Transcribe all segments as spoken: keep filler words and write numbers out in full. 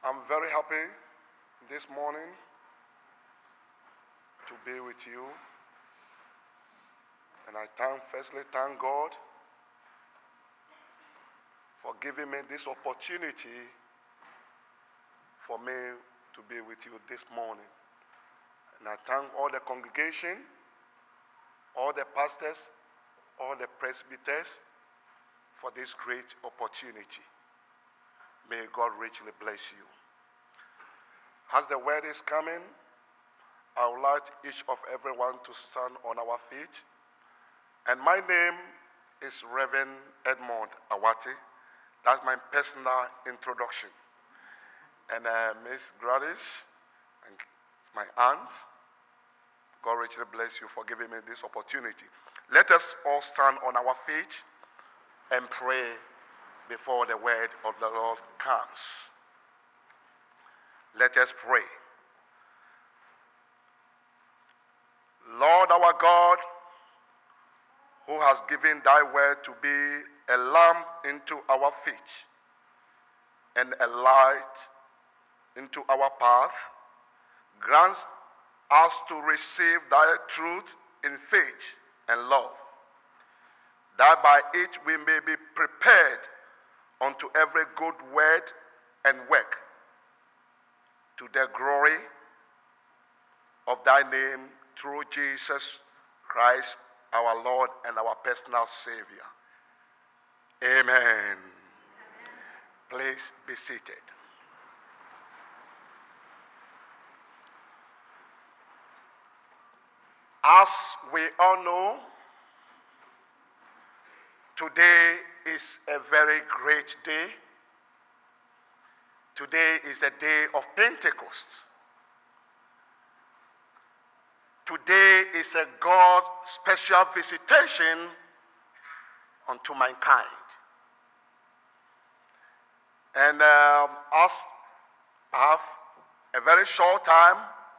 I'm very happy this morning to be with you. And I thank, firstly thank God for giving me this opportunity for me to be with you this morning. And I thank all the congregation, all the pastors, all the presbyters for this great opportunity. May God richly bless you. As the word is coming, I would like each of everyone to stand on our feet. And my name is Reverend Edmond Awati. That's my personal introduction. And uh, Miss Gladys, and my aunt, God richly bless you for giving me this opportunity. Let us all stand on our feet and pray before the word of the Lord comes. Let us pray. Lord our God, who has given thy word to be a lamp into our feet and a light into our path, grant us to receive thy truth in faith and love, that by it we may be prepared unto every good word and work, to the glory of thy name, through Jesus Christ, our Lord and our personal Savior. Amen. Amen. Please be seated. As we all know, today is a very great day. Today is the day of Pentecost. Today is a God's special visitation unto mankind. And um, as I have a very short time,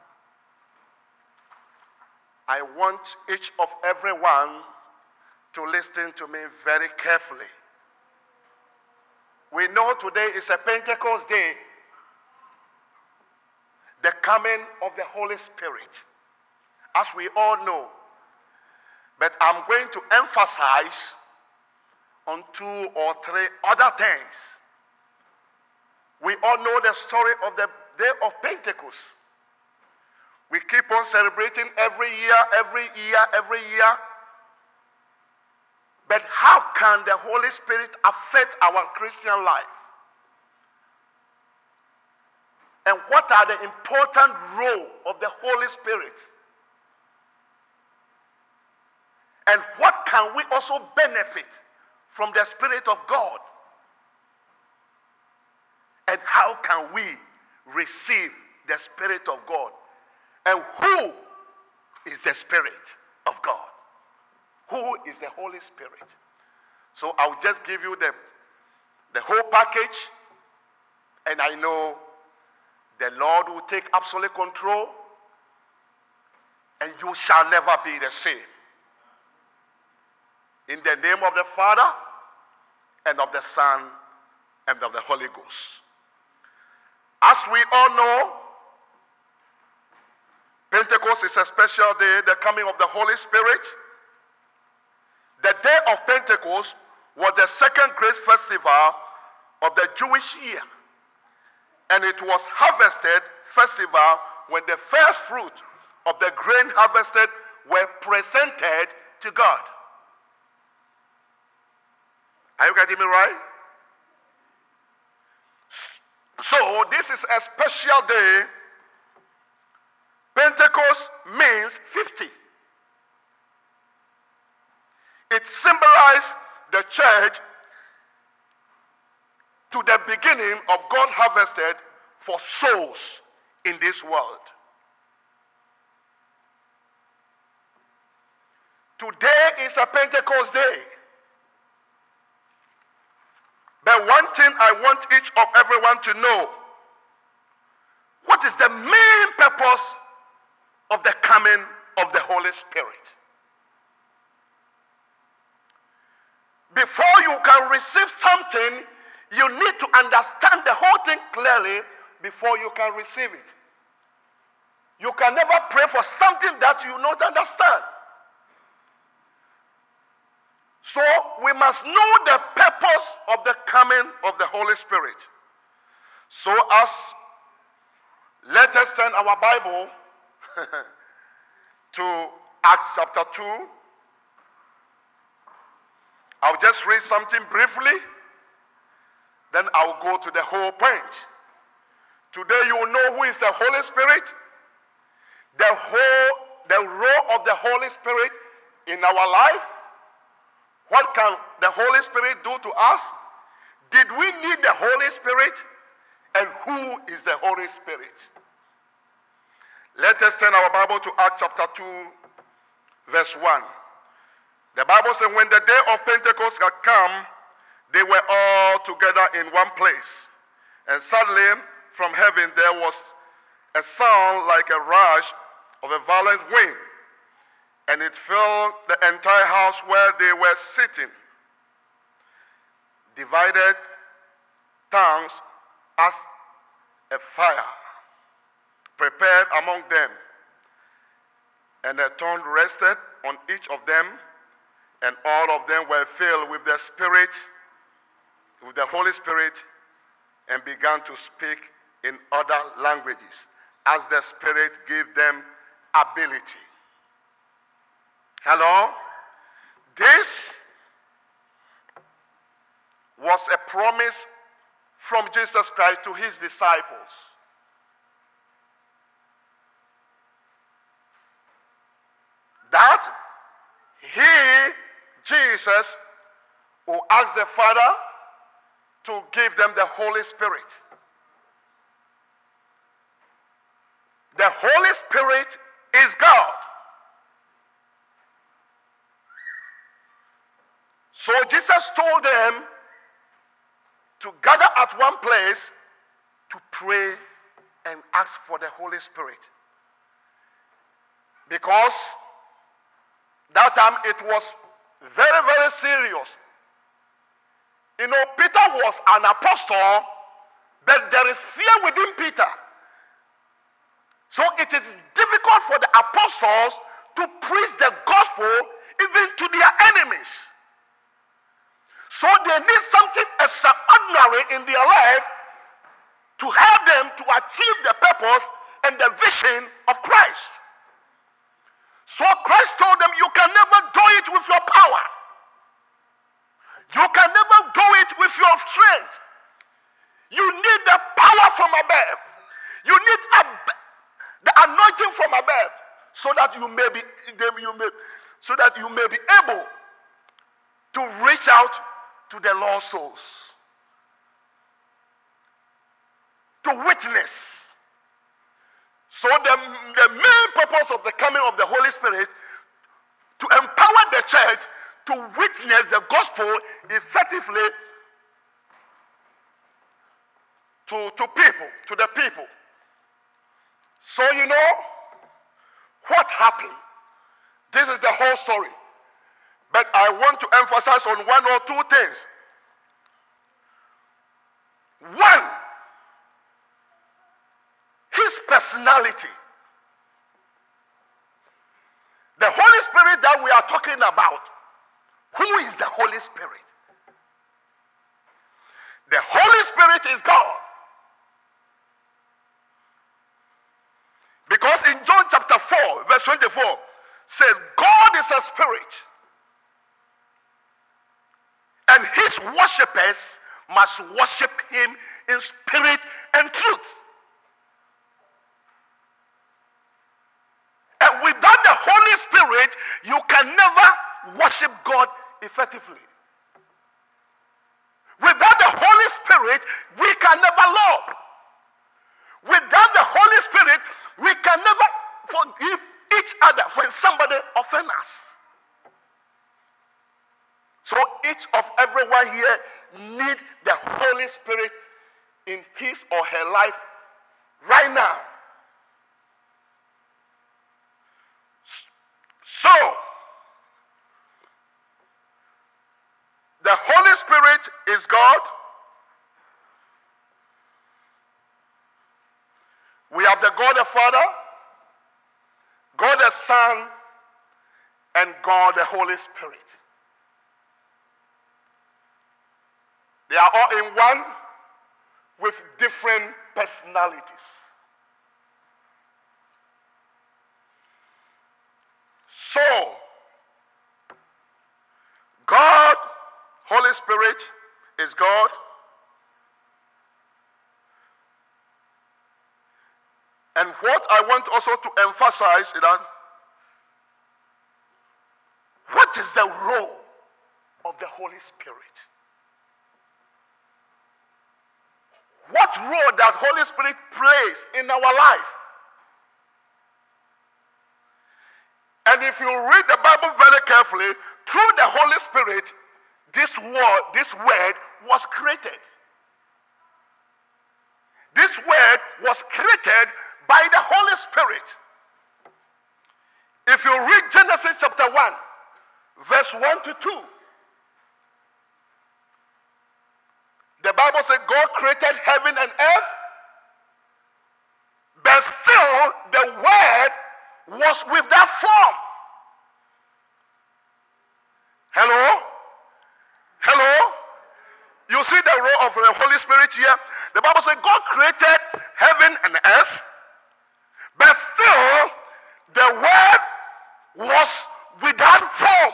I want each of everyone to listen to me very carefully. We know today is a Pentecost day, the coming of the Holy Spirit, as we all know. But I'm going to emphasize on two or three other things. We all know the story of the day of Pentecost. We keep on celebrating every year, every year, every year. But how can the Holy Spirit affect our Christian life? And what are the important roles of the Holy Spirit? And what can we also benefit from the Spirit of God? And how can we receive the Spirit of God? And who is the Spirit of God? Who is the Holy Spirit? So I'll just give you the, the whole package, and I know the Lord will take absolute control, and you shall never be the same. In the name of the Father, and of the Son, and of the Holy Ghost. As we all know, Pentecost is a special day, the coming of the Holy Spirit. The day of Pentecost was the second great festival of the Jewish year. And it was harvested festival when the first fruit of the grain harvested were presented to God. Are you getting me right? So this is a special day. Pentecost means fifty. It symbolized the church to the beginning of God harvested for souls in this world. Today is a Pentecost day. But one thing I want each of everyone to know: what is the main purpose of the coming of the Holy Spirit? Before you can receive something, you need to understand the whole thing clearly before you can receive it. You can never pray for something that you don't understand. So we must know the purpose of the coming of the Holy Spirit. So as let us turn our Bible to Acts chapter two. I'll just read something briefly, then I'll go to the whole point. Today you will know who is the Holy Spirit, the whole, the role of the Holy Spirit in our life. What can the Holy Spirit do to us? Did we need the Holy Spirit? And who is the Holy Spirit? Let us turn our Bible to Acts chapter two, verse one. The Bible says, when the day of Pentecost had come, they were all together in one place. And suddenly, from heaven, there was a sound like a rush of a violent wind, and it filled the entire house where they were sitting. Divided tongues as a fire prepared among them, and a tongue rested on each of them, and all of them were filled with the Spirit, with the Holy Spirit, and began to speak in other languages as the Spirit gave them ability. Hello? This was a promise from Jesus Christ to his disciples. That he, Jesus, will ask the Father to give them the Holy Spirit. The Holy Spirit is God. So Jesus told them to gather at one place to pray and ask for the Holy Spirit. Because that time it was very, very serious. You know, Peter was an apostle, but there is fear within Peter. So it is difficult for the apostles to preach the gospel even to their enemies. So they need something extraordinary in their life to help them to achieve the purpose and the vision of Christ. So Christ told them, you can never do it with your power. You can never do it with your strength. You need the power from above. You need a, the anointing from above, so that you may be, you may, so that you may be able to reach out to the lost souls, to witness. So the, the main purpose of the coming of the Holy Spirit, to empower the church to witness the gospel effectively to, to people, to the people. So you know what happened. This is the whole story. But I want to emphasize on one or two things. One, his personality. The Holy Spirit that we are talking about. Who is the Holy Spirit? The Holy Spirit is God. Because in John chapter four, verse twenty-four, says, God is a spirit, and his worshippers must worship him in spirit and truth. And without the Holy Spirit, you can never worship God effectively. Without the Holy Spirit, we can never love. Without the Holy Spirit, we can never forgive each other when somebody offends us. So each of everyone here need the Holy Spirit in his or her life right now. So, the Holy Spirit is God. God the Father, God the Son, and God the Holy Spirit. They are all in one with different personalities. So, God, Holy Spirit is God. And what I want also to emphasize is that what is the role of the Holy Spirit? What role that Holy Spirit plays in our life? And if you read the Bible very carefully, through the Holy Spirit, this word, this word was created. This word was created by the Holy Spirit. If you read Genesis chapter one, verse one to two, the Bible said God created heaven and earth, but still the word was with that form. Hello? Hello? You see the role of the Holy Spirit here? The Bible says God created heaven and earth, but still the word was without form.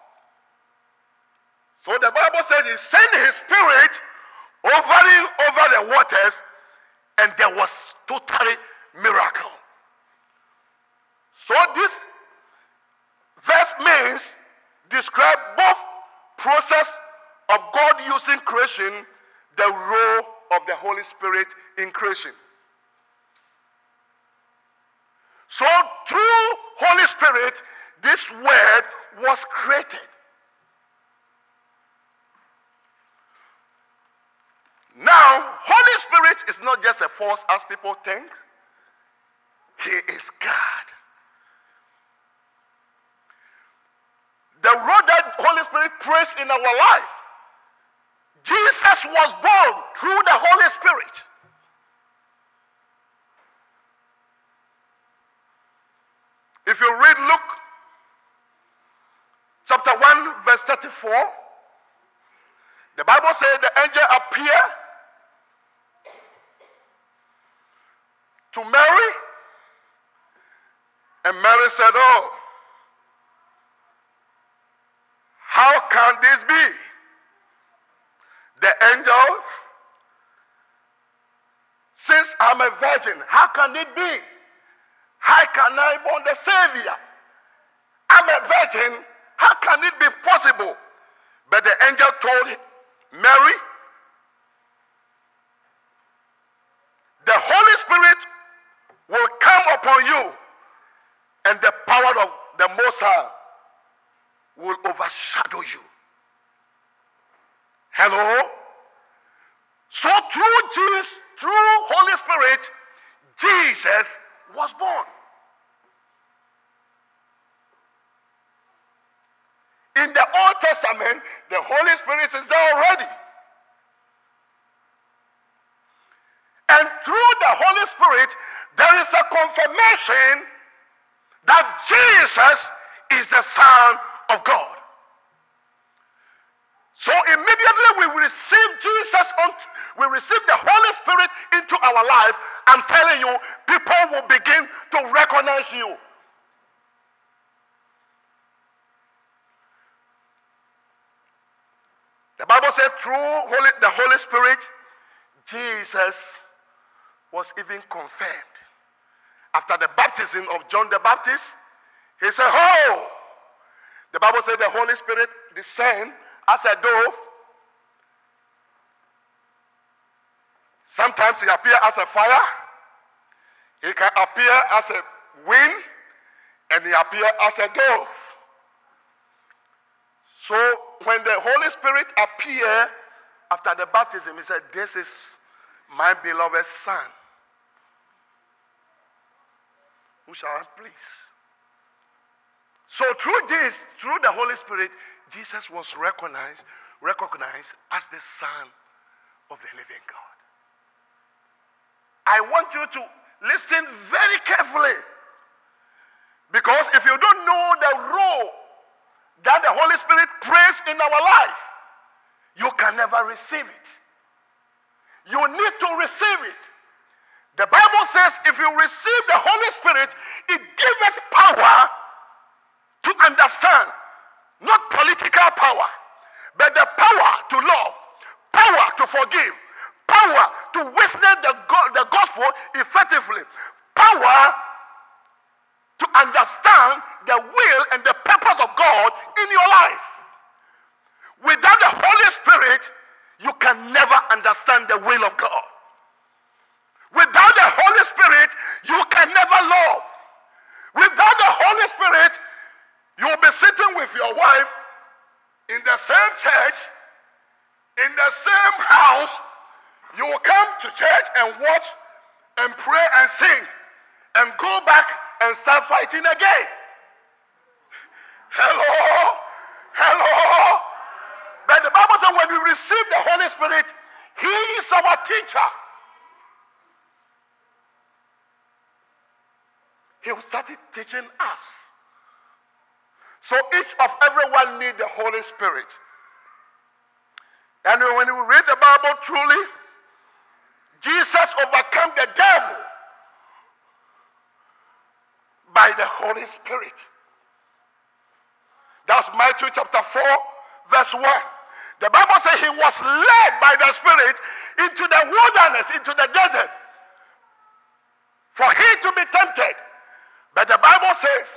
So the Bible said he sent his spirit hovering over the waters, and there was totally miracle. So this verse means describe both process of God using creation, the role of the Holy Spirit in creation. So through Holy Spirit, this word was created. Now, Holy Spirit is not just a force as people think. He is God. The role that Holy Spirit plays in our life, Jesus was born through the Holy Spirit. If you read Luke chapter one, verse thirty-four, the Bible says the angel appeared to Mary, and Mary said, "Oh, how can this be?" The angel, "Since I'm a virgin, how can it be? How can I born the Savior? I'm a virgin. How can it be possible?" But the angel told Mary, "The Holy Spirit will come upon you, and the power of the Most High will overshadow you." Hello? So through Jesus, through Holy Spirit, Jesus was born. In the Old Testament, the Holy Spirit is there already. And through the Holy Spirit, there is a confirmation that Jesus is the Son of God. So immediately we receive Jesus, on, we receive the Holy Spirit into our life. I'm telling you, people will begin to recognize you. The Bible said through Holy, the Holy Spirit, Jesus was even confirmed. After the baptism of John the Baptist, he said, "Oh!" The Bible said the Holy Spirit descended as a dove. Sometimes he appears as a fire. He can appear as a wind, and he appears as a dove. So when the Holy Spirit appeared after the baptism, he said, "This is my beloved Son, who shall I please." So through this, through the Holy Spirit, Jesus was recognized, recognized as the Son of the living God. I want you to Listen very carefully. Because if you don't know the role that the Holy Spirit plays in our life, you can never receive it. You need to receive it. The Bible says if you receive the Holy Spirit, it gives us power to understand. Not political power, but the power to love, power to forgive, power to witness the, go- the gospel effectively, power to understand the will and the purpose of God in your life. Without the Holy Spirit, you can never understand the will of God. Without the Holy Spirit, you can never love. Without the Holy Spirit, you'll be sitting with your wife in the same church, in the same house. You will come to church and watch and pray and sing and go back and start fighting again. Hello? Hello? But the Bible says when we receive the Holy Spirit, He is our teacher. He started teaching us. So each of everyone needs the Holy Spirit. And when we read the Bible truly, Jesus overcame the devil by the Holy Spirit. That's Matthew chapter four, verse one. The Bible says he was led by the Spirit into the wilderness, into the desert, for he to be tempted. But the Bible says,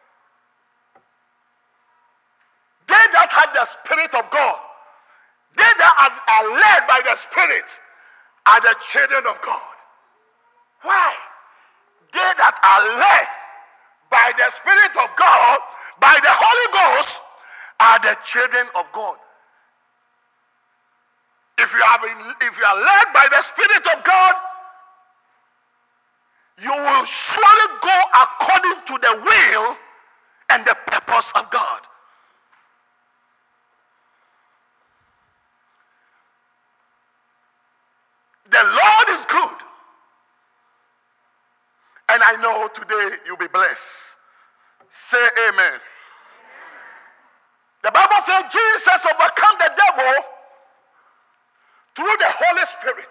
they that had the Spirit of God, they that are led by the Spirit, are the children of God. Why? They that are led by the Spirit of God, by the Holy Ghost, are the children of God. If you are, if you are led by the Spirit of God, you will surely go according to the will and the purpose of God. The Lord is good. And I know today you'll be blessed. Say amen. Amen. The Bible says Jesus overcome the devil through the Holy Spirit.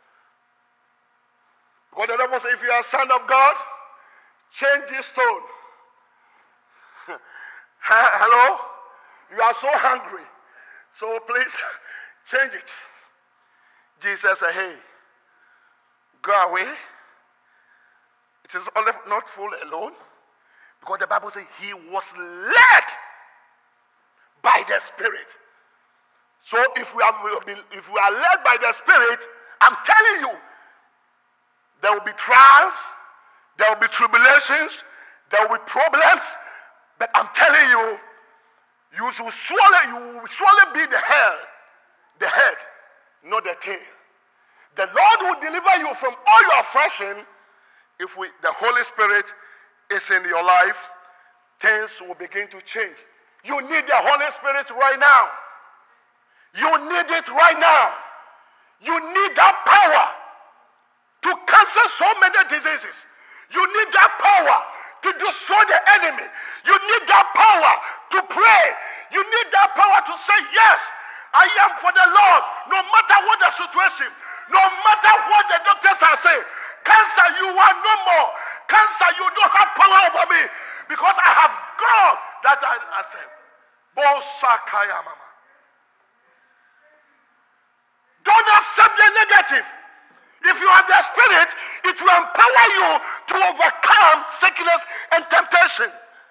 Because the devil says, if you are a son of God, change this stone. Hello? You are so hungry. So please, change it. Jesus said, hey, go away. It is only not full alone. Because the Bible says he was led by the Spirit. So if we, are, if we are led by the Spirit, I'm telling you, there will be trials, there will be tribulations, there will be problems, but I'm telling you, you should surely, you will surely be the head, the head, not the tail. The Lord will deliver you from all your affliction if we, the Holy Spirit is in your life. Things will begin to change. You need the Holy Spirit right now. You need it right now. You need that power to cancel so many diseases. You need that power to destroy the enemy. You need that power to pray. You need that power to say, yes, I am for the Lord, no matter what the situation, no matter what the doctors are saying. Cancer, you are no more. Cancer, you don't have power over me because I have God that I accept. Don't accept the negative. If you have the Spirit, it will empower you to overcome sickness and temptation.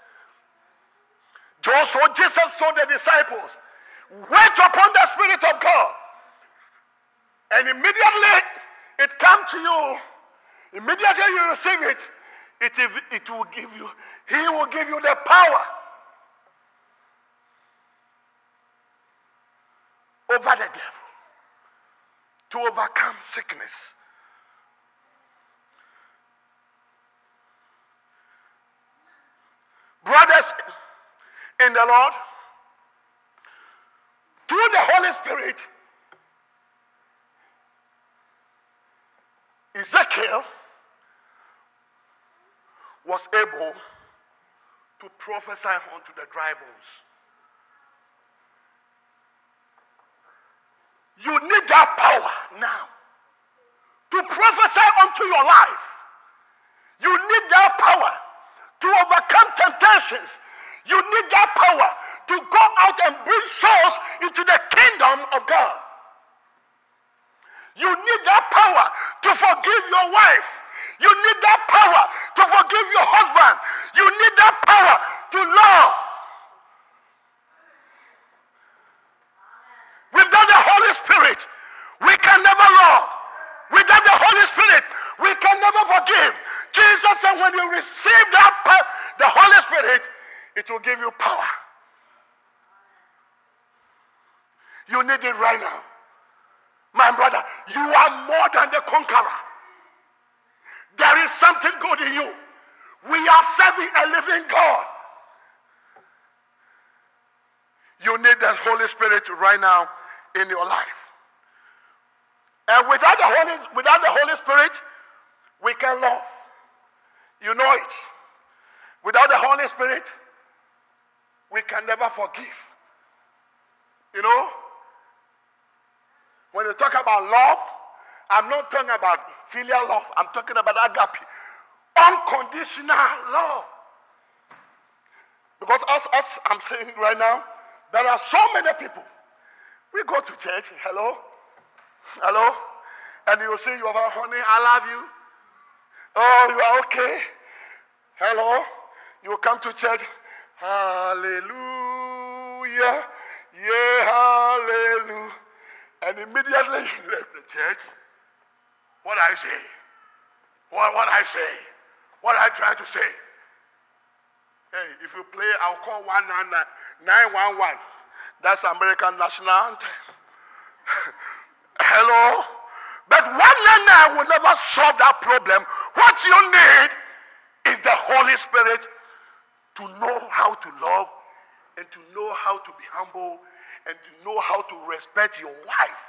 Just so Jesus told the disciples, wait upon the Spirit of God. And immediately it comes to you. Immediately you receive it, it, it will give you, he will give you the power over the devil to overcome sickness. Brothers in the Lord, through the Holy Spirit, Ezekiel was able to prophesy unto the dry bones. You need that power now to prophesy unto your life. You need that power to overcome temptations. You need that power to go out and bring souls into the kingdom of God. You need that power to forgive your wife. You need that power to forgive your husband. You need that power to love. Without the Holy Spirit, we can never love. Without the Holy Spirit, we can never forgive. Jesus said when you receive that power, the Holy Spirit, it will give you power. You need it right now. My brother, you are more than the conqueror. There is something good in you. We are serving a living God. You need the Holy Spirit right now in your life. And without the Holy, without the Holy Spirit, we can love. You know it. Without the Holy Spirit, we can never forgive. You know, when you talk about love, I'm not talking about filial love. I'm talking about agape. Unconditional love. Because as, as I'm saying right now, there are so many people. We go to church. Hello? Hello? And you say, you are honey, I love you. Oh, you are okay. Hello? You come to church. Hallelujah. Yeah, hallelujah. And immediately you left the church. What I say? What, what I say? What I try to say? Hey, if you play, I'll call one nine one one. That's American national anthem. Hello? But one nine nine will never solve that problem. What you need is the Holy Spirit to know how to love and to know how to be humble and to know how to respect your wife.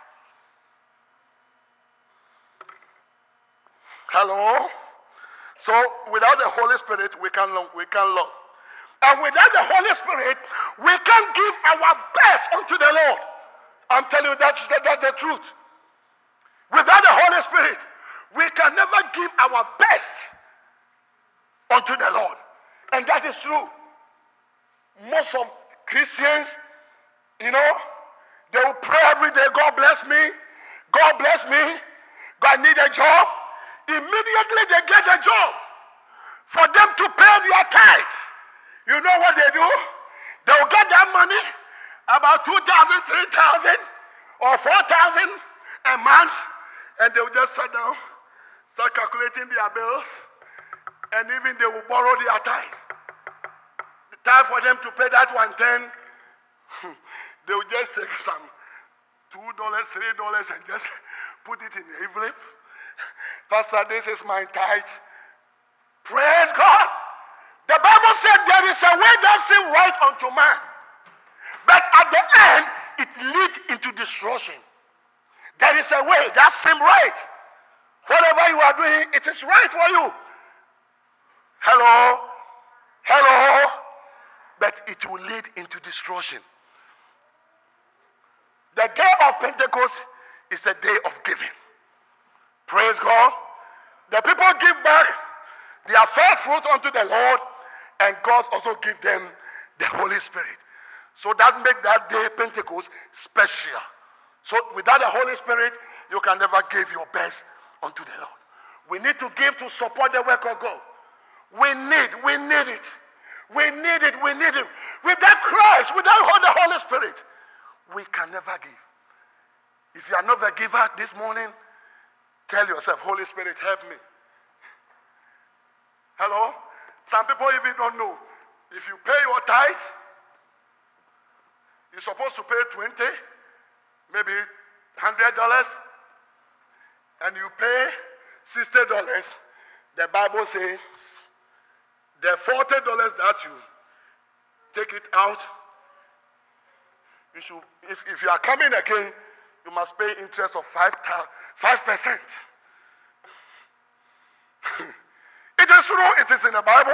Hello? So without the Holy Spirit, we can we can love. And without the Holy Spirit, we can give our best unto the Lord. I'm telling you, that's, that, that's the truth. Without the Holy Spirit, we can never give our best unto the Lord. And that is true. Most of Christians, you know, they will pray every day, God bless me, God bless me, God need a job. Immediately they get a job for them to pay their tithes. You know what they do? They will get that money, about two thousand, three thousand, or four thousand a month, and they will just sit down, start calculating their bills, and even they will borrow their tithes. The time for them to pay that one ten, they will just take some two dollars, three dollars, and just put it in the envelope. Pastor, this is my tithe. Praise God. The Bible said there is a way that seems right unto man, but at the end it leads into destruction. There is a way that seems right. Whatever you are doing, it is right for you. Hello? Hello? But it will lead into destruction. The day of Pentecost is the day of giving. Praise God. The people give back their first fruit unto the Lord, and God also give them the Holy Spirit. So that makes that day Pentecost special. So without the Holy Spirit, you can never give your best unto the Lord. We need to give to support the work of God. We need, we need it. We need it, we need it. Without Christ, without the Holy Spirit, we can never give. If you are not a giver this morning, tell yourself, Holy Spirit, help me. Hello? Some people even don't know. If you pay your tithe, you're supposed to pay twenty, maybe one hundred dollars, and you pay sixty dollars. The Bible says the forty dollars that you take it out, you should, if, if you are coming again, you must pay interest of five percent. It is true, it is in the Bible.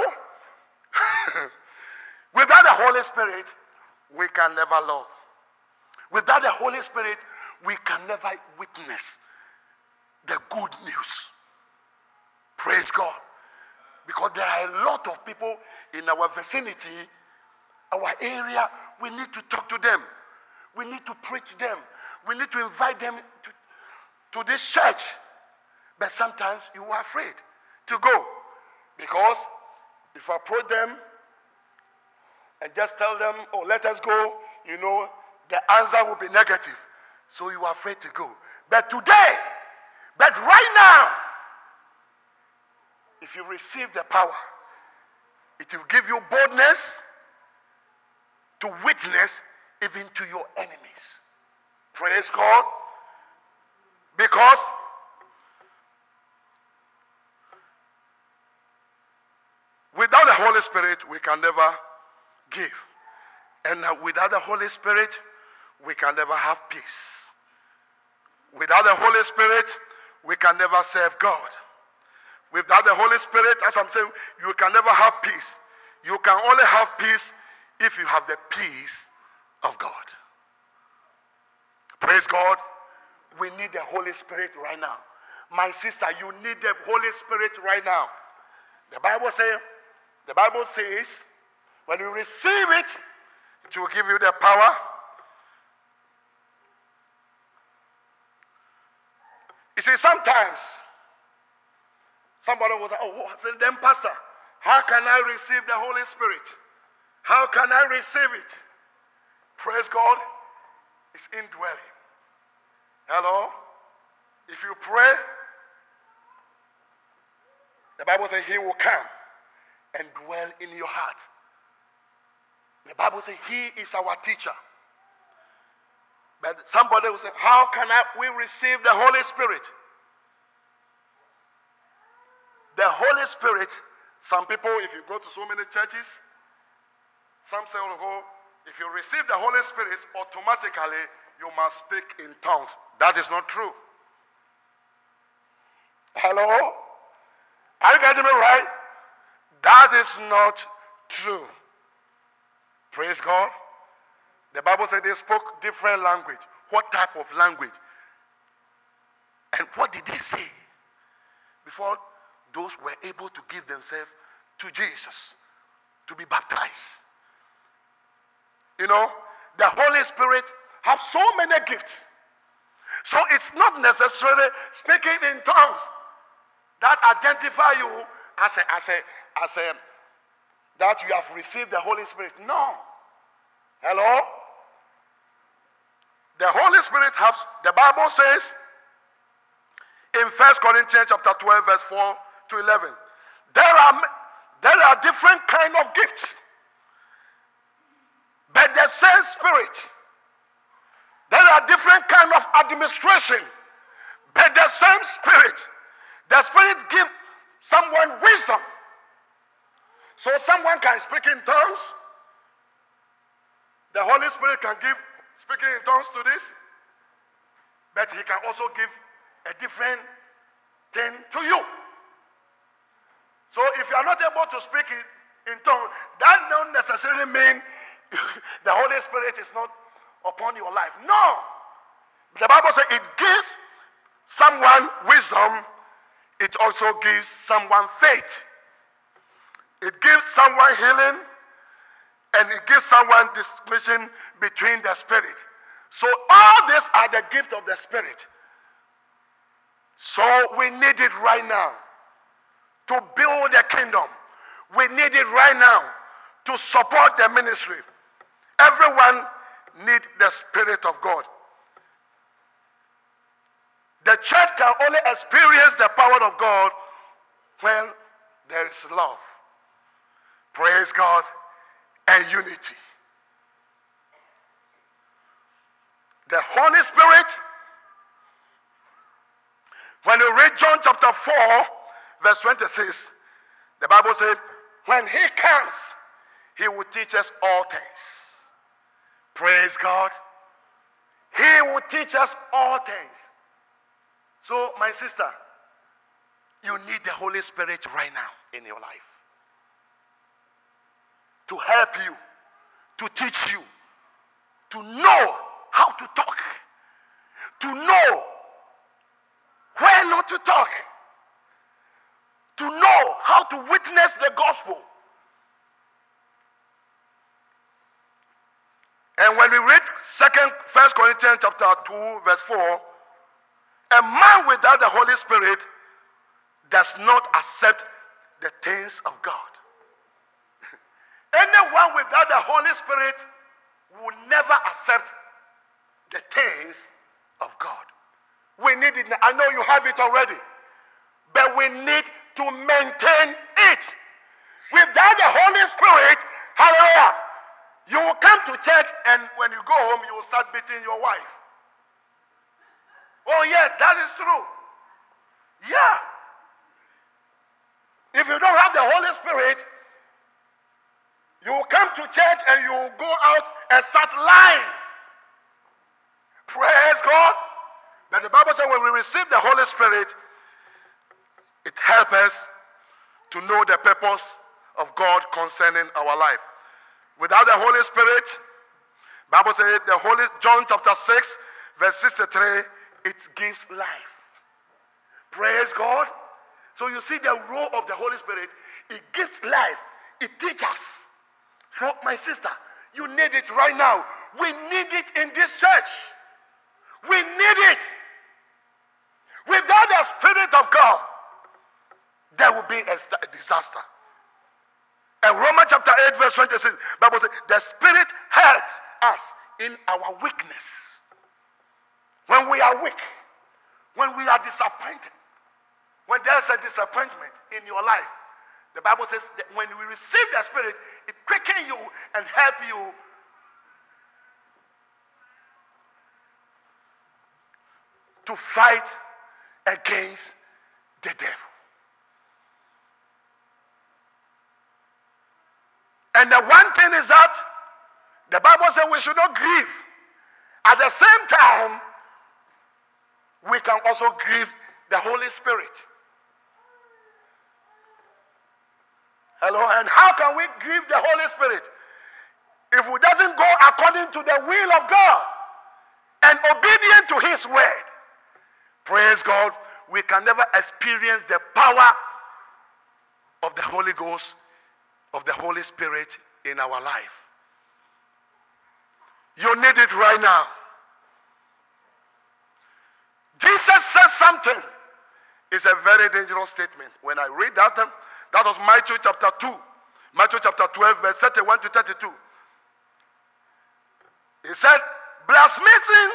Without the Holy Spirit, we can never love. Without the Holy Spirit, we can never witness the good news. Praise God. Because there are a lot of people in our vicinity, our area, we need to talk to them. We need to preach to them. We need to invite them to, to this church. But sometimes you are afraid to go. Because if I approach them and just tell them, oh, let us go, you know, the answer will be negative. So you are afraid to go. But today, but right now, if you receive the power, it will give you boldness to witness even to your enemies. Praise God. Because without the Holy Spirit, we can never give. And without the Holy Spirit, we can never have peace. Without the Holy Spirit, we can never serve God. Without the Holy Spirit, as I'm saying, you can never have peace. You can only have peace if you have the peace of God. Praise God. We need the Holy Spirit right now. My sister, you need the Holy Spirit right now. The Bible says, the Bible says, when you receive it, it will give you the power. You see, sometimes somebody was like, oh, then Pastor, how can I receive the Holy Spirit? How can I receive it? Praise God. It's indwelling. Hello? If you pray, the Bible says he will come and dwell in your heart. The Bible says he is our teacher. But somebody will say, how can I, we receive the Holy Spirit? The Holy Spirit, some people, if you go to so many churches, some say, oh, if you receive the Holy Spirit, automatically you must speak in tongues. That is not true. Hello? Are you getting me right? That is not true. Praise God. The Bible said they spoke different language. What type of language? And what did they say before those were able to give themselves to Jesus, to be baptized? You know, the Holy Spirit has so many gifts. So it's not necessarily speaking in tongues that identify you as a, as a, as a, that you have received the Holy Spirit. No. Hello? The Holy Spirit helps. The Bible says in First Corinthians chapter twelve, verse four to eleven, there are, there are different kind of gifts, but the same Spirit. There are different kind of administration, but the same Spirit. The Spirit gives someone wisdom. So someone can speak in tongues. The Holy Spirit can give speaking in tongues to this, but he can also give a different thing to you. So if you are not able to speak in, in tongues, that don't necessarily mean the Holy Spirit is not upon your life. No. The Bible says it gives someone wisdom. It also gives someone faith. It gives someone healing, and it gives someone distinction between the Spirit. So all these are the gift of the Spirit. So we need it right now to build the kingdom. We need it right now to support the ministry. Everyone needs the Spirit of God. The church can only experience the power of God when there is love, praise God, and unity. The Holy Spirit, when you read John chapter four, verse twenty-six, the Bible says, when he comes, he will teach us all things. Praise God. He will teach us all things. So, my sister, You need the Holy Spirit right now in your life to help you, to teach you, to know how to talk, to know where not to talk, to know how to witness the gospel. And when we read Second, First Corinthians chapter two, verse four, a man without the Holy Spirit does not accept the things of God. Anyone without the Holy Spirit will never accept the things of God. We need it. I know you have it already, but we need to maintain it. Without the Holy Spirit, hallelujah, you will come to church and when you go home, you will start beating your wife. Oh yes, that is true. Yeah. If you don't have the Holy Spirit, you will come to church and you will go out and start lying. Praise God. But the Bible says when we receive the Holy Spirit, it helps us to know the purpose of God concerning our life. Without the Holy Spirit, the Bible says the Holy John chapter six, verse sixty-three, it gives life. Praise God. So you see the role of the Holy Spirit, it gives life, it teaches. So my sister, you need it right now. We need it in this church. We need it. Without the Spirit of God, there will be a, a disaster. And Romans chapter eight, verse twenty-six, the Bible says, the Spirit helps us in our weakness. When we are weak, when we are disappointed, when there's a disappointment in your life, the Bible says that when we receive the Spirit, it quickens you and help you to fight against the devil. And the one thing is that the Bible says we should not grieve. At the same time, we can also grieve the Holy Spirit. Hello, and how can we grieve the Holy Spirit? If it doesn't go according to the will of God and obedient to His word, praise God, we can never experience the power of the Holy Ghost, of the Holy Spirit in our life. You need it right now. Jesus says something. It's a very dangerous statement. When I read that, that was Matthew chapter two. Matthew chapter twelve, verse thirty-one to thirty-two. He said, blaspheming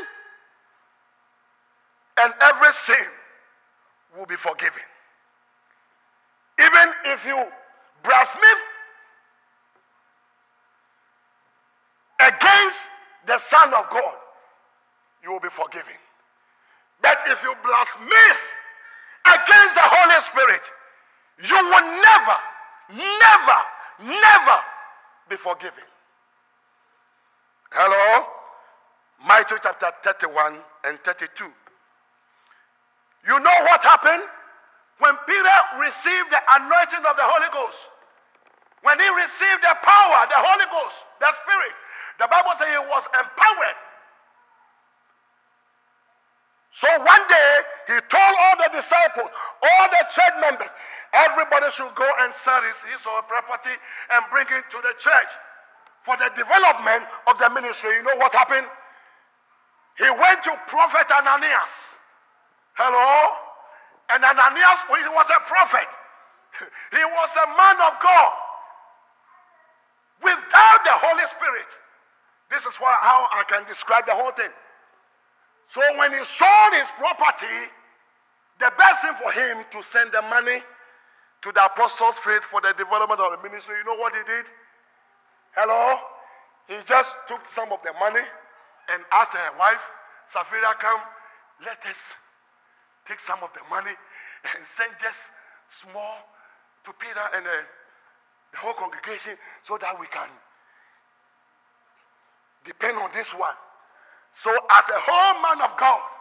and every sin will be forgiven. Even if you blaspheme against the Son of God, you will be forgiven. But if you blaspheme against the Holy Spirit, you will never, never, never be forgiven. Hello? Matthew chapter thirty-one and thirty-two. You know what happened? When Peter received the anointing of the Holy Ghost, when he received the power, the Holy Ghost, the Spirit, the Bible says he was empowered. So one day, he told all the disciples, all the church members, everybody should go and sell his, his or her property and bring it to the church for the development of the ministry. You know what happened? He went to Prophet Ananias. Hello? And Ananias he was a prophet. He was a man of God. Without the Holy Spirit, this is what, how I can describe the whole thing. So when he sold his property, the best thing for him to send the money to the apostles' faith for the development of the ministry, you know what he did? Hello? He just took some of the money and asked her wife, Sapphira, come, let us take some of the money and send just small to Peter and the, the whole congregation so that we can depend on this one. So as a whole man of God,